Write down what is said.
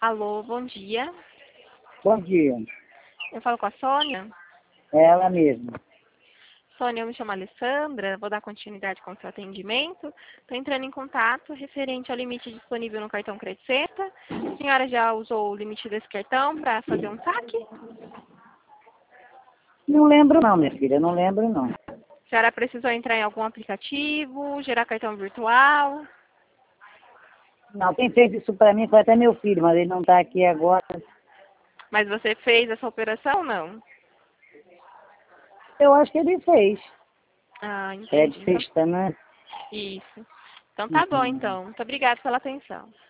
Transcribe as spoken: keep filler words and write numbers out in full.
Alô, bom dia. Bom dia. Eu falo com a Sônia. É ela mesma. Sônia, eu me chamo Alessandra, vou dar continuidade com o seu atendimento. Estou entrando em contato referente ao limite disponível no cartão Crescenta. A senhora já usou o limite desse cartão para fazer um saque? Não lembro não, minha filha, não lembro não. A senhora precisou entrar em algum aplicativo, gerar cartão virtual? Não, quem fez isso pra mim foi até meu filho, mas ele não tá aqui agora. Mas você fez essa operação ou não? Eu acho que ele fez. Ah, É de entendi. Então, sexta, né? isso. Então tá bom, então. Muito obrigada pela atenção.